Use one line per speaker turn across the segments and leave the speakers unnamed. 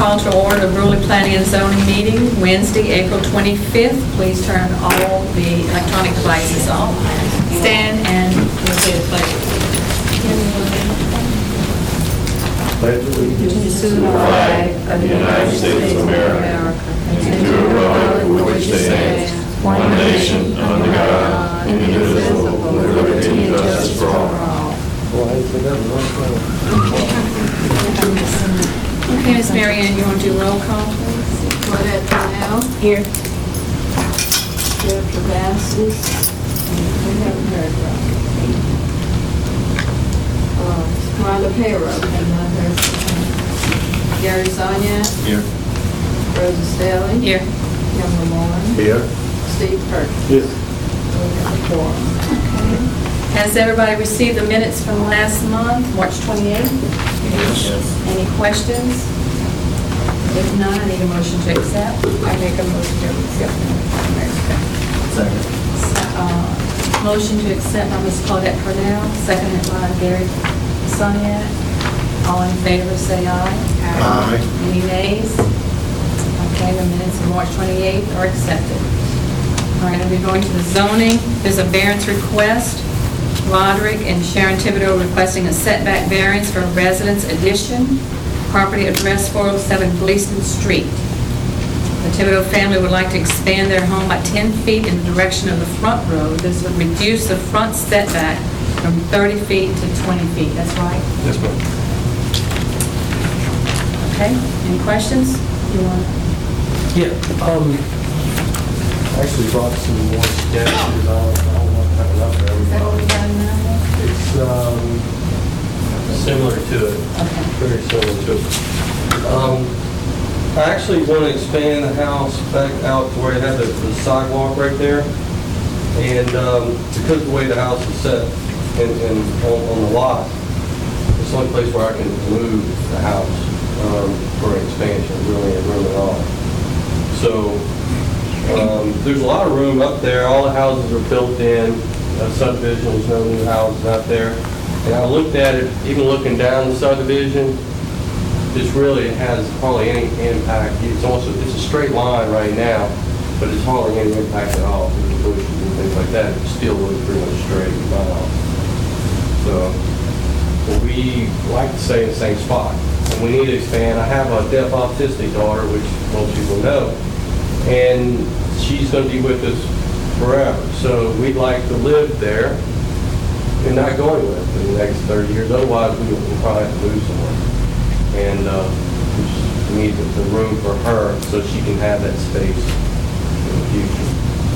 call to order the Bruley Planning and Zoning meeting, Wednesday, April 25th. Please turn all the electronic devices off. Stand and we'll say the pledge.
Pledge allegiance to the flag of the United States of America and to the republic for which it stands, one nation, under God, indivisible, with liberty and justice for all.
Okay, Ms. Mary Ann, you want to do roll call, please?
Claudette Cornell,
Here.
Joe Travassus, we haven't heard from. Rhonda Payroll, have not heard from. Gary Sonia,
Here.
Rosa Staley.
Here.
Kim Lamorne,
Here.
Steve Perkins.
Yes.
We have a quorum.
Has everybody received the minutes from last month, March 28th? Any questions? If not, I need a motion to accept.
I make a motion to accept.
Second.
Motion to accept by Ms. Claudette Cornell, seconded by Gary Sonia. All in favor, say aye.
Aye.
Any nays? Okay, the minutes of March 28th are accepted. All right, I'll be going to the zoning. There's a variance request. Roderick and Sharon Thibodeau requesting a setback variance for a residence addition, property address 407 Gleason Street. The Thibodeau family would like to expand their home by 10 feet in the direction of the front road. This would reduce the front setback from 30 feet to 20 feet. That's right?
Yes, ma'am.
Okay, any questions? You want?
Yeah, actually brought some more sketches, I don't want to have enough for
Is that what we
everybody.
got now?
It's similar to it,
Okay.
very similar to it. I actually want to expand the house back out to where it had the sidewalk right there. And because of the way the house is set and on the lot, it's the only place where I can move the house for an expansion, really, and room at all. So there's a lot of room up there. All the houses are built in, subdivision, there's no new houses out there. And I looked at it, even looking down the subdivision, this really has hardly any impact. It's a straight line right now, but it's hardly any impact at all to the bushes and things like that. It still looks pretty much straight in my house. So we like to stay in the same spot, and we need to expand. I have a deaf autistic daughter, which most people know, and she's going to be with us forever. So we'd like to live there and not go anywhere for the next 30 years. Otherwise, we'll probably have to move somewhere. And we just need the room for her so she can have that space in the future.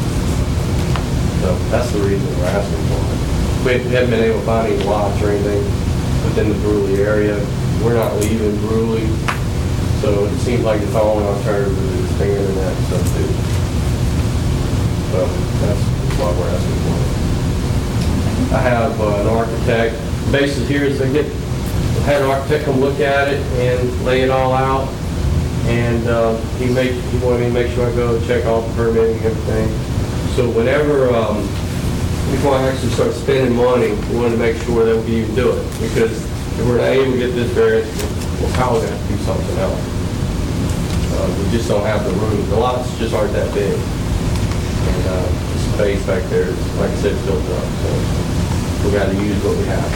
So that's the reason we're asking for it. We haven't been able to find any lots or anything within the Bruley area. We're not leaving Bruley, so it seems like it's the only alternative to expanding that stuff too. So that's why we're asking for it. I have an architect. The basis here is they had an architect come look at it and lay it all out. And he wanted me to make sure I go check all the permitting and everything. So whenever, before I actually start spending money, we wanted to make sure that we even do it. Because if we're not able to get this variance, we're probably going to have to do something else. We just don't have the room. The lots just aren't that big. And the space back there is, like I said, filled up. So we got to use what we have.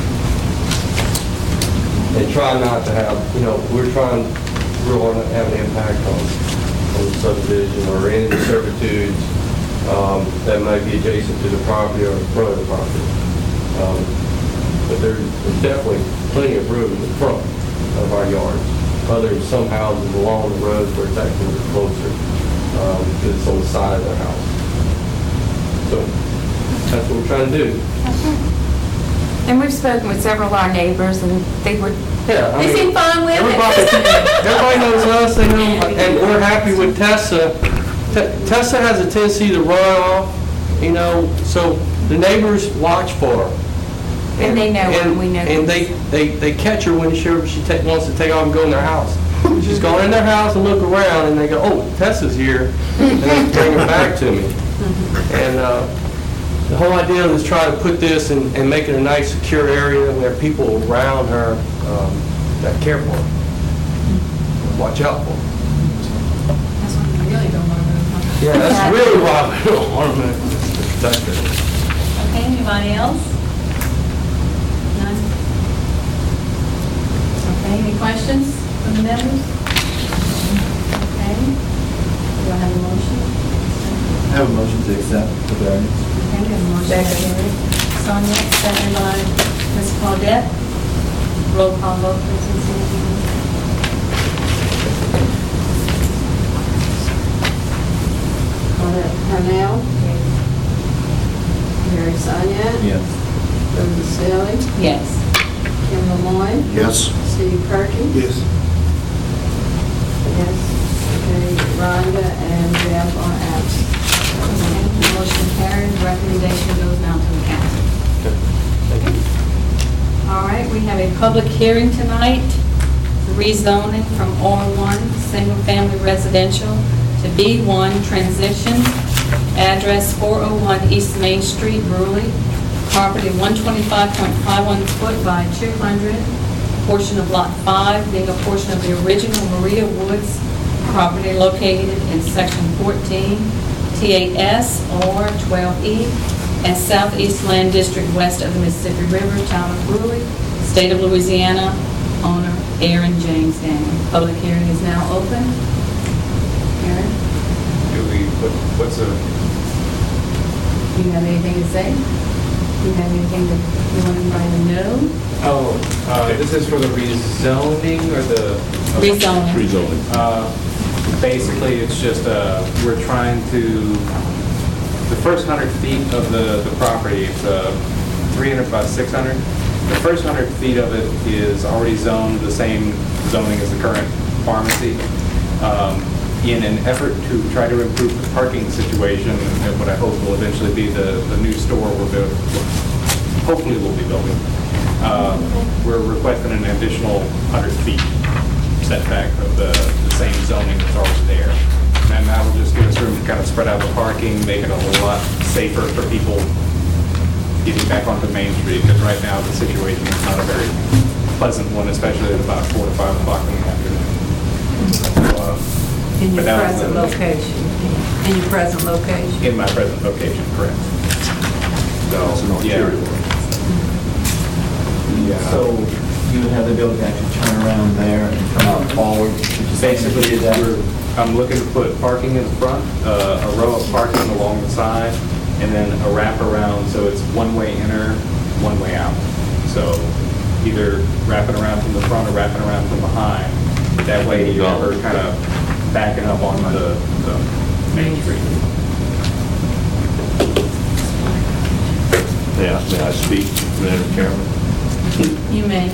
And try not to have, we're trying, we want to have an impact on the subdivision or any servitudes that might be adjacent to the property or in front of the property. But there's definitely plenty of room in the front of our yards. Other than some houses along the road where it's actually closer, because it's on the side of their house. So that's what we're trying to do.
And we've spoken with several of our neighbors, and they
Yeah,
seem fine with
everybody knows us, they know, and we're happy with Tessa. Tessa has a tendency to run off, so the neighbors watch for her.
And they know her, and we know
And they catch her when she wants to take off and go in their house. She's going in their house and look around, and they go, "Oh, Tessa's here," and they bring her back to me. And the whole idea is try to put this and make it a nice, secure area where people around her that care for her. watch out for.
That's what you really don't want to move, huh?
Yeah, that's really why we don't want to protect it.
Okay, anybody else? None? Okay, any questions from the members? Okay. Do I have a motion?
I have a motion to accept the variance.
Okay, we have a motion by Gary. Sonia, second by Ms. Claudette. Roll call vote, please, Ms. Anthony.
Claudette Cornell, Gary Sonia,
Yes.
Brenda Staley,
Yes.
Kim Lemoyne,
Yes.
Steve Perkins.
Yes.
Yes. Okay, Rhonda and Jeff are absent.
Okay, motion carried, recommendation goes now to the council. All right, we have a public hearing tonight, rezoning from R1, single-family residential, to B1, transition, address 401 East Main Street, Brewley, property 125.51 foot by 200, portion of Lot 5 being a portion of the original Maria Woods property located in Section 14, TAS or 12E, and Southeast Land District west of the Mississippi River, town of Brewley, state of Louisiana, owner Aaron James Daniel. Public hearing is now open. Aaron,
What's a,
do you have anything to say? Do you have anything that you want everybody to know?
this is for the rezoning or the?
Rezoning.
Rezoning.
Basically, it's just, we're trying to, the first 100 feet of the property, it's 300 by 600. The first 100 feet of it is already zoned the same zoning as the current pharmacy. In an effort to try to improve the parking situation, and what I hope will eventually be the new store hopefully we'll be building, we're requesting an additional 100 feet setback of the same zoning that's already there. And that will just give us room to kind of spread out the parking, make it a lot safer for people getting back onto Main Street, because right now the situation is not a very pleasant one, especially at about 4 to 5 o'clock in the afternoon. So,
In your
but that was
present location? In your present location?
in my present location, correct. So,
That's an
yeah.
arterial.
Yeah.
So you would have the ability to actually turn around there and come out forward?
Basically, I'm looking to put parking in the front, a row of parking along the side, and then a wraparound, so it's one-way inner, one-way out. So either wrapping around from the front or wrapping around from behind. That way you're never kind of backing up on the Main Street.
May I speak, Madam Chairman?
You may.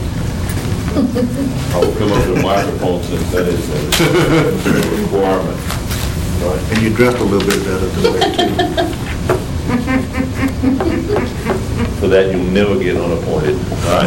I will come up to the microphone since that is a requirement. Right.
And you dress a little bit better today, too.
For that, you'll never get unappointed. All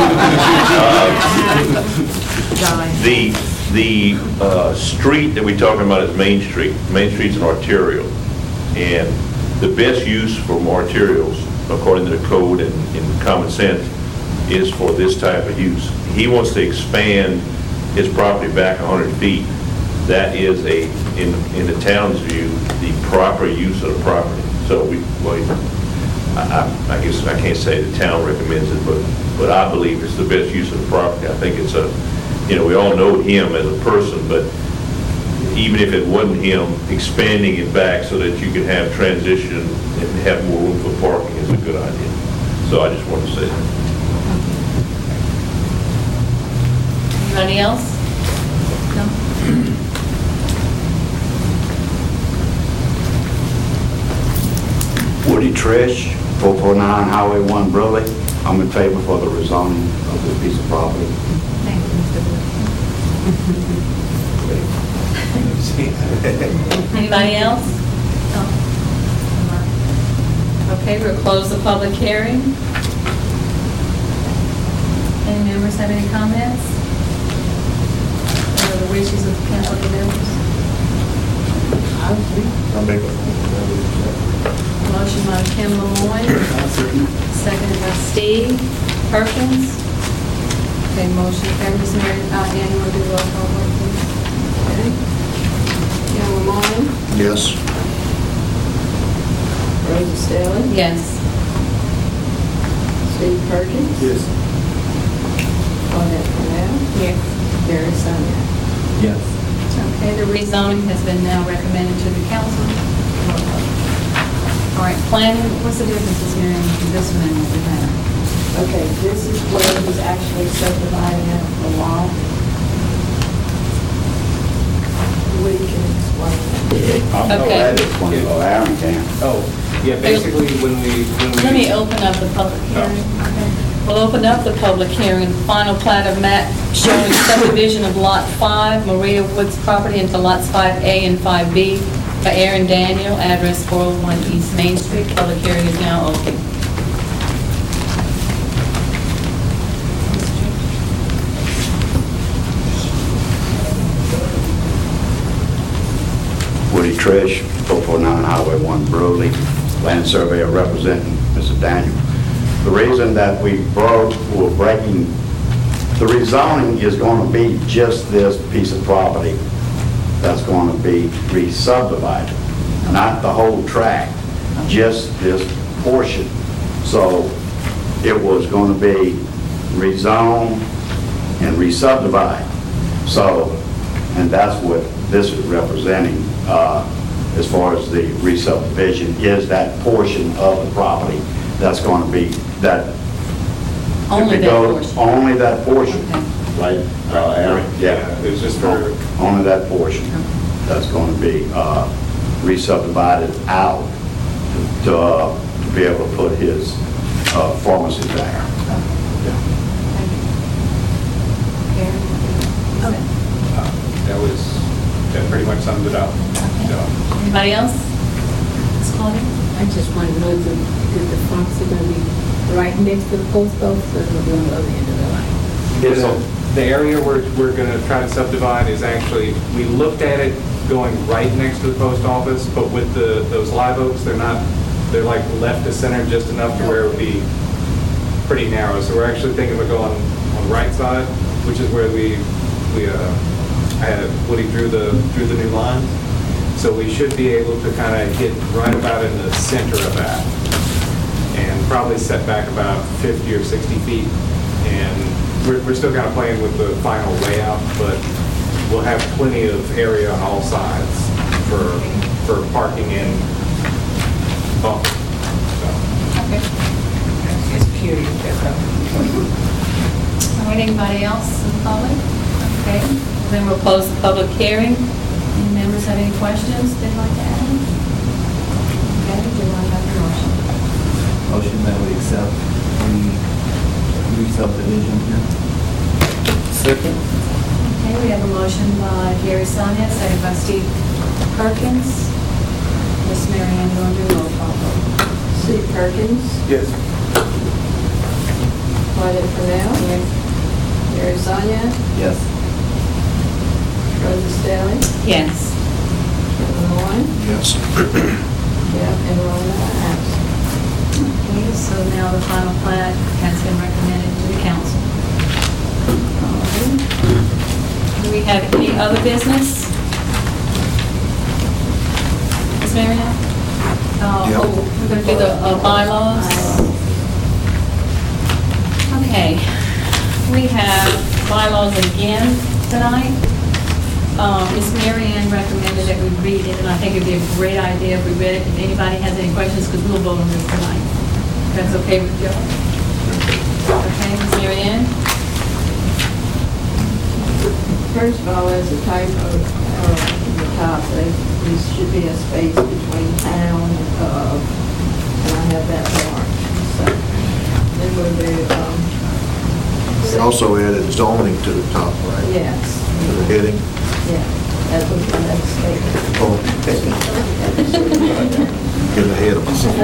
right? The street that we're talking about is Main Street. Main Street's an arterial. And the best use for arterials, according to the code and common sense, is for this type of use. He wants to expand his property back 100 feet. That is in the town's view, the proper use of the property. So I guess I can't say the town recommends it, but I believe it's the best use of the property. I think it's we all know him as a person, but even if it wasn't him, expanding it back so that you can have transition and have more room for parking is a good idea. So I just want to say that.
Anybody else? No?
Woody Trish, 449 Highway 1, Brewley. I'm in favor for the rezoning of this piece of property.
Thank you, Mr. Wood. Anybody else? No? Okay, we'll close the public hearing. Any members have any comments? What are the wishes of the council members? Motion by Kim Lemoyne, seconded by Steve Perkins. Okay, motion carries. Ms. Mary Ann, will do roll call vote, please?
Moore,
Yes.
Rosa Stelling,
Yes.
Steve Perkins,
Yes.
Claudette Cornell,
Yes.
Gary Sonia.
Yes.
Okay, the rezoning has been now recommended to the council. All right, planning, what's the differences here in this one and what we have?
Okay, this is where he's actually subdividing out the lot. We can explain that.
I'll go
Okay.
ahead and explain, or Aaron can.
Oh, yeah, basically, when we...
Let me open up the public hearing. We'll open up the public hearing. Final plat of map showing subdivision of Lot 5, Maria Woods property into lots 5A and 5B by Aaron Daniel, address 401 East Main Street. Public hearing is now open.
Woody Trish, 449 Highway 1, Brody, land surveyor representing Mr. Daniel. The reason that we're breaking, the rezoning is going to be just this piece of property that's going to be re-subdivided, not the whole tract, just this portion. So it was going to be rezoned and re-subdivided. So, and that's what this is representing as far as the re-subdivision, is that portion of the property that's going to be, that...
Only that portion?
Only that portion,
Okay.
right, Aaron?
Yeah, it was just for...
Only that portion that's going to be re-subdivided out to be able to put his pharmacy there.
That pretty much sums it up. So,
Anybody else? Ms. Claudia?
I just want to know, is the pharmacy going to be right next to the post office, or is it on the other end of the line?
The area we're going to try to subdivide is actually, we looked at it going right next to the post office, but with those live oaks, they're like left to center just enough to where it would be pretty narrow. So we're actually thinking of going on the right side, which is where Woody drew the new lines. So we should be able to kind of hit right about in the center of that, and probably set back about 50 or 60 feet. And we're still kind of playing with the final layout, but we'll have plenty of area on all sides for parking and bump.
Okay.
It's period, that's
All right, anybody else in the public? Okay, then we'll close the public hearing. Any members have any questions they'd like to add? Okay, do I have a motion?
Motion that we accept the re-subdivision here.
Second.
Okay, we have a motion by Gary Sonia, second by Steve Perkins. Miss Mary Ann, you want to do a roll call vote?
Steve Perkins,
Yes.
Claudette Cornell, Gary Sonia,
Yes.
Rosa Stelling,
Yes.
Kevin Moore,
Yes.
and Rona absent.
Okay, so now the final plat has been recommended to the council. All right. Do we have any other business? Ms. Mary Ann?
Yep.
Oh, we're going to do the bylaws? Okay. We have bylaws again tonight. Ms. Mary Ann recommended that we read it, and I think it'd be a great idea if we read it. If anybody has any questions, because we'll vote on this tonight. That's okay with you? Okay, Ms. Mary Ann?
First of all, there's a typo at the top. There should be a space between town and of, and I have that marked. So then we'll do,
We also added zoning to the top, right?
yes,
To the heading.
yeah, that was the next statement.
Oh, get ahead of us.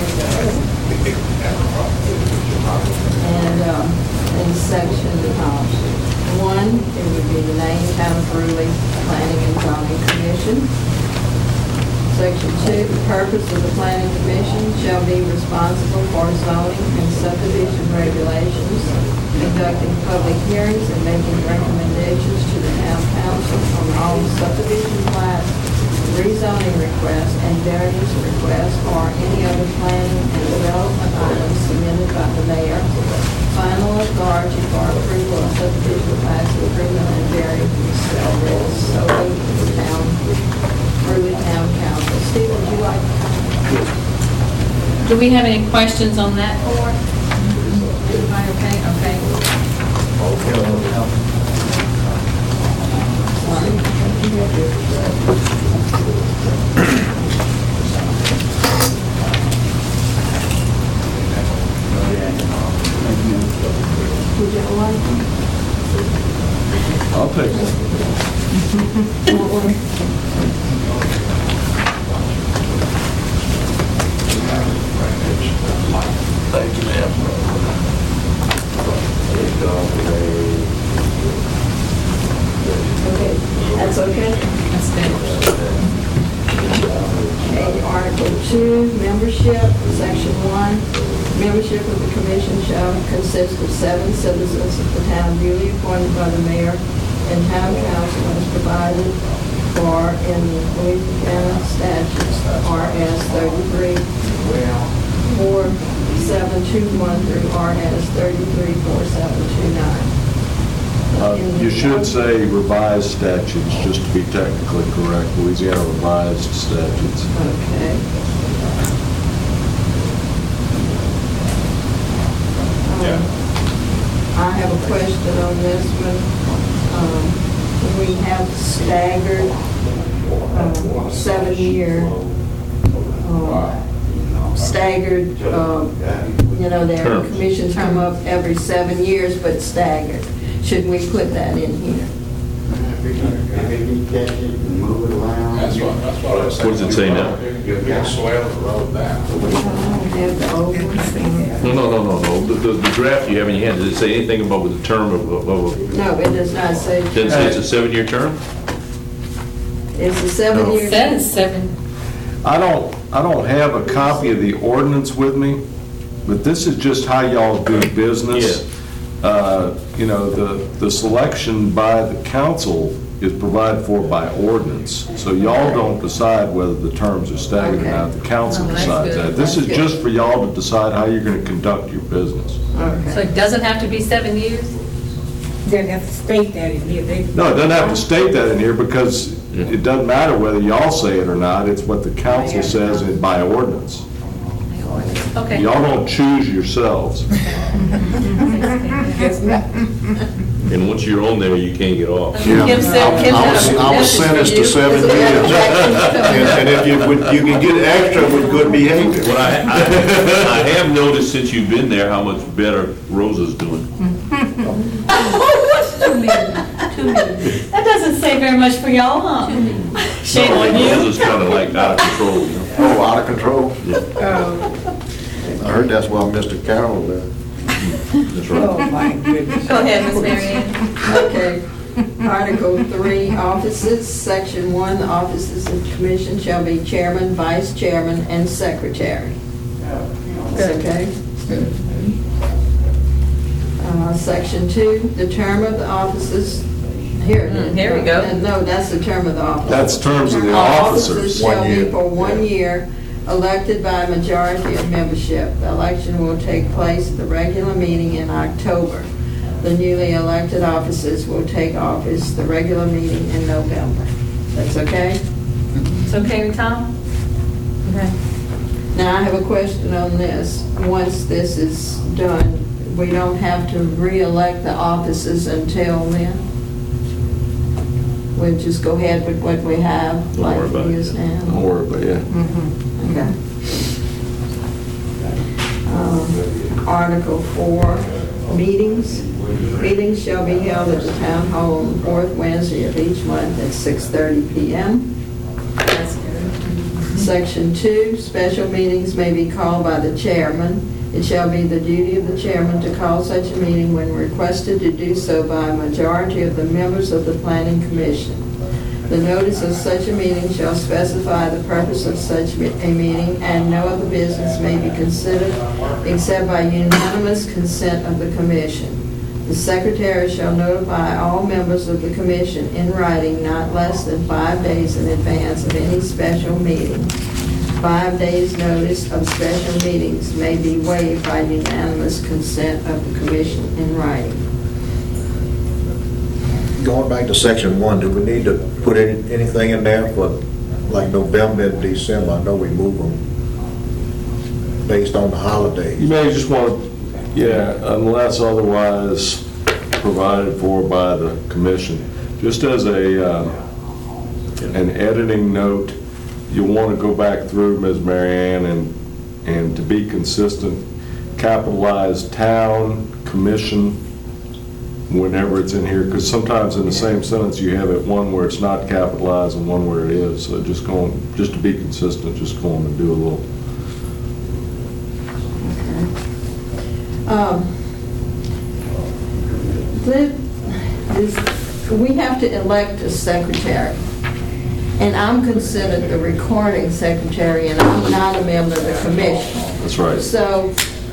And in section, one, it would be the name, Town of Brewley Planning and Zoning Commission. Section 2, the purpose of the Planning Commission shall be responsible for zoning and subdivision regulations, conducting public hearings and making recommendations to the town council on all subdivision plats, rezoning request and variance request or any other planning and development items submitted by the mayor. Final authority for approval of subdivision plans, agreement and variance shall rest solely with the town, through the town council. Steve, would you like?
Do we have any questions on that board? Everybody okay? Okay.
Would you like?
I'll take that. Thank you, ma'am.
Okay, that's okay?
That's good.
Okay, Article 2, membership, Section 1. Membership of the commission shall consist of 7 citizens of the town duly appointed by the mayor and town council as provided for in the Louisiana statutes, RS 33-4721 through RS 33-4729.
You should say revised statutes, just to be technically correct, Louisiana revised statutes.
Okay. I have a question on this one. We have staggered 7-year, staggered, their
Terms.
commissions come up every 7 years, but staggered. Should we put that in here?
What does it say now?
I don't have the old one.
No. The draft you have in your hand, does it say anything about with the term of
No, it does not say.
doesn't say it's a 7-year term?
It's a 7-year.
It says 7.
I don't have a copy of the ordinance with me, but this is just how y'all do business. The selection by the council is provided for by ordinance. So y'all don't decide whether the terms are staggered or not. The council
Oh, that's
decides
good.
that. This is
That's
just for y'all to decide how you're going to conduct your business.
So
Okay.
it doesn't have to be 7 years?
They have to state that in here.
No, it doesn't have to state that in here because it doesn't matter whether y'all say it or not. It's what the council says by ordinance.
Okay.
Y'all don't choose yourselves.
And once you're on there, you can't get off.
Kim said- Kim said-
I was sentenced to 7 years. And if you can get extra with good behavior.
Well, I have noticed since you've been there how much better Rosa's doing.
That doesn't say very much for y'all, huh? Shame on you.
Rosa's kind of like out of control, you know?
Oh, out of control? I heard that's why Mr. Carroll left.
That's right.
Oh, my goodness.
Go ahead, Ms. Mary Ann.
Okay. Article 3, offices, Section 1, the offices of the commission shall be chairman, vice chairman, and secretary. Okay? Section 2, the term of the offices, here.
Here we go.
No, that's the term of the office.
That's terms of the officers.
Shall
1
be
year.
for 1 year, elected by a majority of membership. The election will take place at the regular meeting in October. The newly elected officers will take office the regular meeting in November. That's okay?
It's okay with Tom? Okay.
Now, I have a question on this. Once this is done, we don't have to re-elect the officers until then? We'll just go ahead with what we have,
Don't
like
worry about
it
it.
is now?
Don't worry about it.
Okay. Article 4, meetings. Meetings shall be held at the town hall on the fourth Wednesday of each month at 6:30 p.m.
That's good.
Section 2, special meetings may be called by the chairman. It shall be the duty of the chairman to call such a meeting when requested to do so by a majority of the members of the planning commission. The notice of such a meeting shall specify the purpose of such a meeting, and no other business may be considered except by unanimous consent of the commission. The secretary shall notify all members of the commission in writing not less than 5 days in advance of any special meeting. 5 days' notice of special meetings may be waived by unanimous consent of the commission in writing.
Going back to section 1, do we need to put anything in there for like November and December? I know we move them based on the holidays.
You may just want, unless otherwise provided for by the commission. Just as an editing note, you'll want to go back through, Ms. Mary Ann, and to be consistent, capitalize town, commission, whenever it's in here, because sometimes in the same sentence you have it one where it's not capitalized and one where it is. So just to be consistent, just go on and do a little.
We have to elect a secretary, and I'm considered the recording secretary, and I'm not a member of the commission.
That's right.
So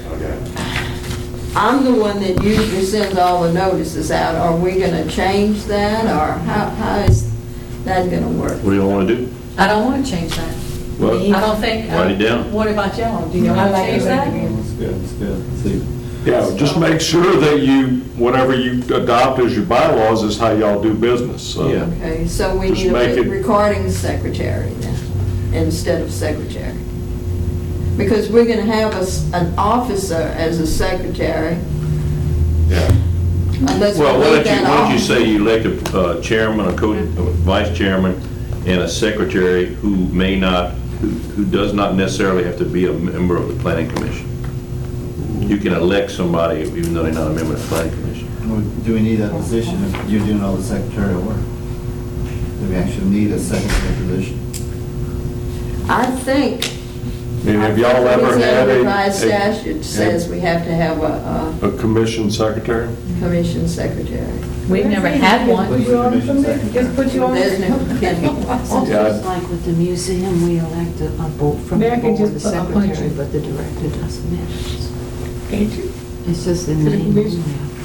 I'm the one that usually sends all the notices out. Are we going to change that, or how is that going to work?
What do you want to do?
I don't want to change that.
Well,
I don't think.
Write it down.
What about y'all? Do you want to change that?
It's good. See,
yeah, just make sure that whatever you adopt as your bylaws is how y'all do business. So.
Yeah.
Okay, so we
Just
need
make
a
it-
recording secretary then, instead of secretary. Because we're going to have an officer as a secretary.
Yeah.
Unless we
Well, why
leave that
don't you
off.
say you elect a chairman, a vice chairman, and a secretary who does not necessarily have to be a member of the planning commission. You can elect somebody even though they're not a member of the planning commission.
do we need that position if you're doing all the secretarial work? Do we actually need a secretary position?
I think.
I mean, have y'all ever had
Revised statute says we have to have
a commission secretary?
commission secretary.
We've never had one.
Who's the commission secretary?
Just put you on.
There's no,
Yeah.
Like with the museum, we elect a board from the
Mayor can
board, the
just appoint
secretary,
you.
but the director does the minutes.
Can't you?
It's just the
To the
name.
commission.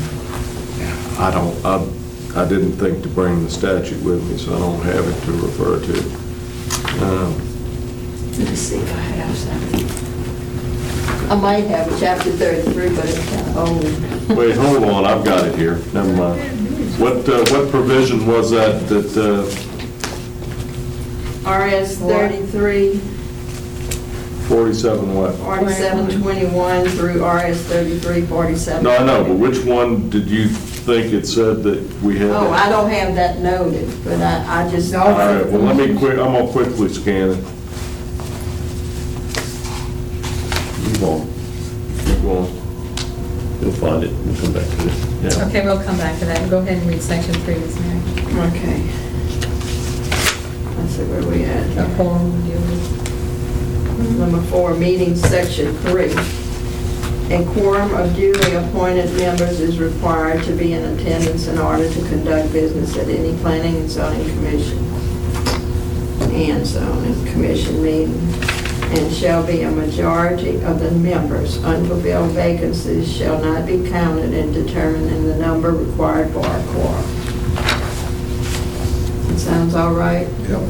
I didn't think to bring the statute with me, so I don't have it to refer to.
let's see if I have something. I might have a chapter 33, but it's kind of old.
Wait, hold on, I've got it here, never mind. What provision was that,
RS 33,
47 what?
4721 through RS 33, 47.
No, I know, but which one did you think it said that we had?
Oh, I don't have that noted, but I just.
All right, well, I'm gonna quickly scan it. Keep on.
You'll find it, we'll come back to it.
Yeah.
Okay, we'll come back to that. Go ahead and read section 3, Ms. Mary.
Okay. Let's see where we at.
A quorum will deal with.
Number 4, meeting, section 3. A quorum of duly appointed members is required to be in attendance in order to conduct business at any planning and zoning commission and zoning commission meeting, and shall be a majority of the members. Unfulfilled vacancies shall not be counted in determining the number required for a quorum. That sounds all right?
Yep.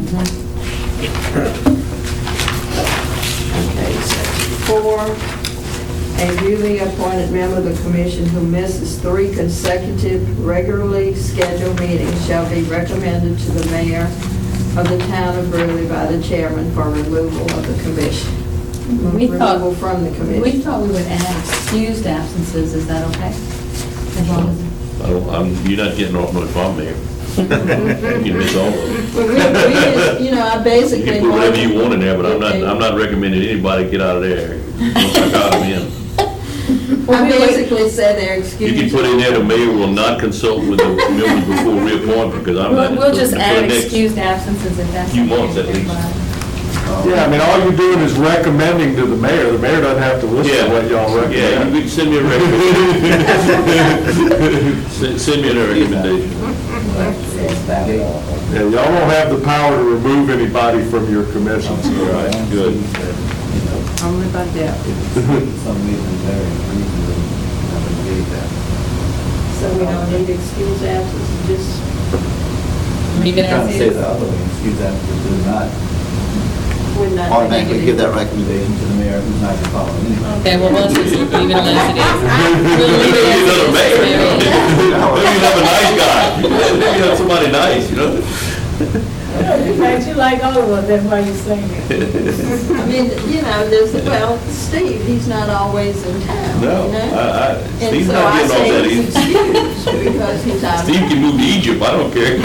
Okay, section 4. A duly appointed member of the commission who misses 3 consecutive regularly scheduled meetings shall be recommended to the mayor of the town of Greeley by the chairman for removal of the commission. Removal from the
We
commission.
thought we would add excused absences. Is that okay? As long as-
You're not getting off no farm there. You can miss all of them.
Well, we just, I
You
basically.
can put whatever you want in there, but I'm not recommending anybody get out of there once I got them in.
I basically said they're
You
excused.
can put in there, the mayor will not consult with the members before reappointment, because I'm not.
We'll just
for
add
next
excused absences if that's.
few
okay
months
with
at least.
everybody.
Yeah, I mean, all you're doing is recommending to the mayor. The mayor doesn't have to listen to what y'all
Yeah,
recommend.
you can send me a recommendation. Send me a recommendation.
Yeah, y'all don't have the power to remove anybody from your commissions.
Right, good.
Only by death.
For some reason, very reasonable, I would believe that.
So we don't need excuse absence, just,
Leave it
Trying
as
to say
is.
the other way, excuse that, do not
we're not.
automatically give that recommendation to the mayor who's not going to follow it anyway.
Okay, well, let's just leave it as it is. We'll leave it as it
You're
is.
the mayor. Maybe you have a nice guy. Maybe you have somebody nice, you know?
In fact, you like all of us, that's why you're saying it.
I mean, you know, well, Steve, he's not always in town, you
No,
know?
Steve's not getting off that
And
easy.
so I say he's excused because he's out.
Steve can move to Egypt, I don't care.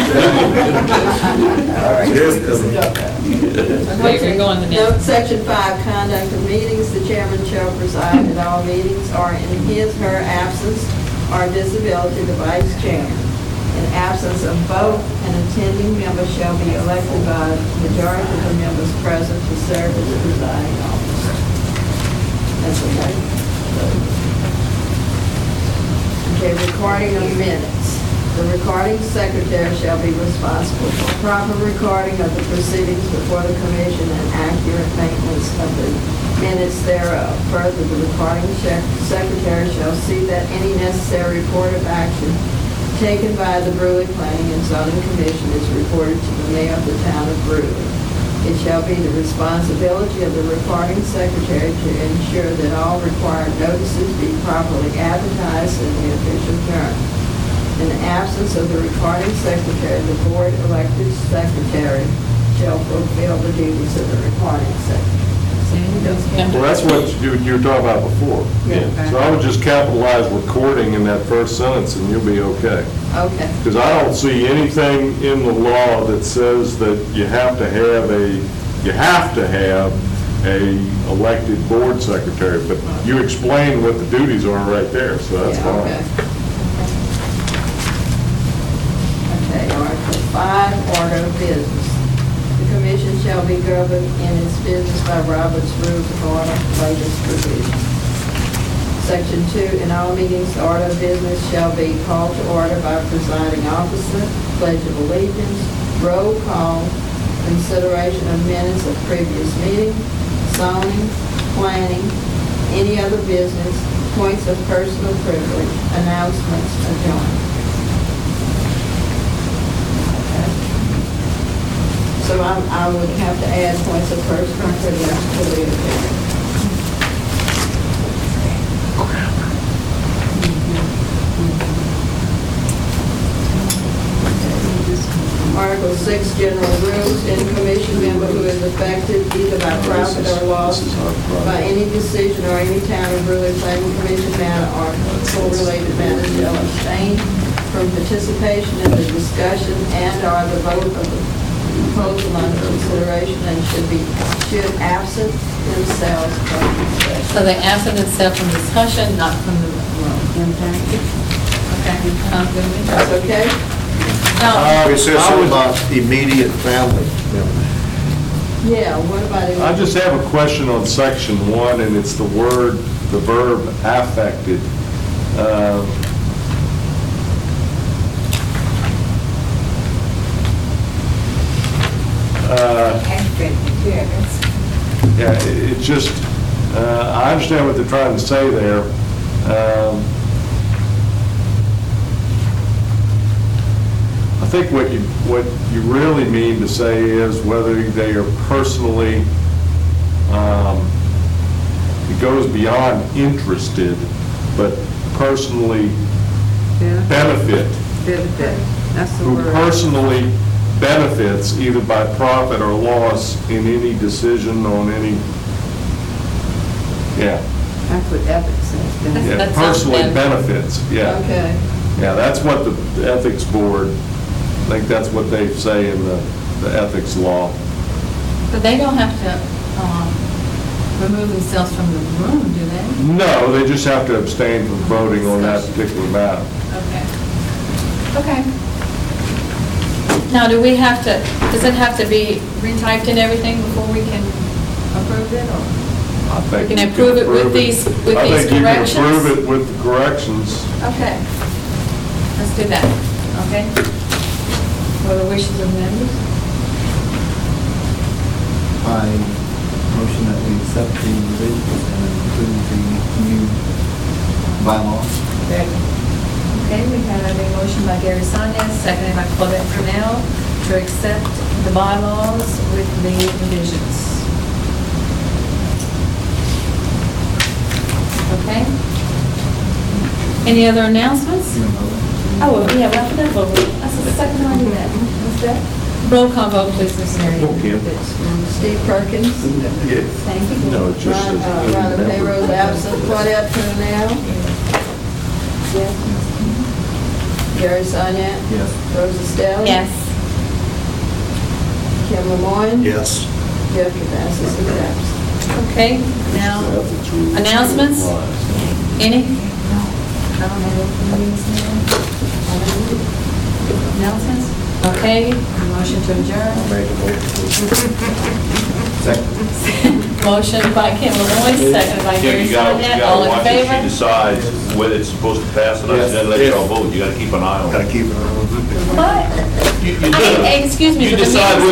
Okay, you're going the
Note
next.
section 5, conduct of meetings. The chairman shall preside at all meetings or in his, her absence or disability, the vice chair. In absence of both, an attending member shall be elected by a majority of the members present to serve as the presiding officer. That's okay. Okay, recording of minutes. The recording secretary shall be responsible for proper recording of the proceedings before the commission and accurate maintenance of the minutes thereof. Further, the recording secretary shall see that any necessary report of action taken by the Brewley Planning and Zoning Commission is reported to the mayor of the town of Brewley. It shall be the responsibility of the recording secretary to ensure that all required notices be properly advertised in the official journal. In the absence of the recording secretary, the board elected secretary shall fulfill the duties of the recording secretary.
Well, that's what you were talking about before.
Yeah.
So I would just capitalize recording in that first sentence and you'll be okay.
Okay.
Because I don't see anything in the law that says that you have to have a elected board secretary, but you explain what the duties are right there, so that's
Yeah,
fine.
okay. Okay, Article 5, order of business. The commission shall be governed in its business by Robert's Rules of Order, latest provision. Section 2, in all meetings, the order of business shall be called to order by presiding officer, pledge of allegiance, roll call, consideration of minutes of previous meeting, zoning, planning, any other business, points of personal privilege, announcements, adjournment. So I would have to add points of personal privilege to the agenda. Article 6, general rules, any commission member who is affected either by profit or loss by any decision or any town or Brewley Planning Commission matter or related matters shall abstain from participation in the discussion and/or the vote of the proposal under consideration and should absent themselves from discussion.
So they absent themselves from discussion, not from the room. Okay, sounds good to me.
That's okay?
Now,
It says something about immediate family members.
Yeah, what about it?
I just have a question on section 1, and it's the verb affected. Yeah, it's just, I understand what they're trying to say there. I think what you really mean to say is whether they are personally, it goes beyond interested, but personally benefit.
That's the
Who
word.
personally benefits either by profit or loss in any decision on any, yeah,
That's what ethics says.
yeah,
That sounds
personally
better.
benefits, yeah.
Okay.
Yeah, that's what the ethics board, I think that's what they say in the ethics law.
but they don't have to remove themselves from the room, do they?
No, they just have to abstain from voting on that particular matter.
Okay. Okay. Now, do we have to, does it have to be retyped and everything before we can approve it, or?
I think
We can
you
approve it with these corrections?
I think you can approve it with the corrections.
Okay. Let's do that, okay? What are the wishes of members?
I motion that we accept the revisions and approve the new bylaws.
Okay. Okay, we have a motion by Gary Sonia, seconded by Claudette Brunel, to accept the bylaws with the revisions. Okay? Any other announcements? Oh, yeah, well, I forgot vote. That's the second one I did that. What's that? Roll call vote, please, Ms. Mary.
Steve Perkins.
Thank you.
No, it just says.
Ronald Payroll absent, Claudette Brunel. Yes. Gary Sonia.
Yes.
Rosa Stell.
Yes.
Kim Lemoyne.
Yes.
Jeffrey Bassis is absent.
Okay, now, announcements? Any? I don't have any announcements. Okay, motion to adjourn. Motion by Kim Lemoyne, seconded by Gary
You gotta
Sonia. All in
watch if she
favor?
decides whether it's supposed to pass or not, and then let y'all vote. You gotta keep an eye on it.
Gotta keep it.
What?
You
I mean, excuse me,
You
but the
decide
meeting's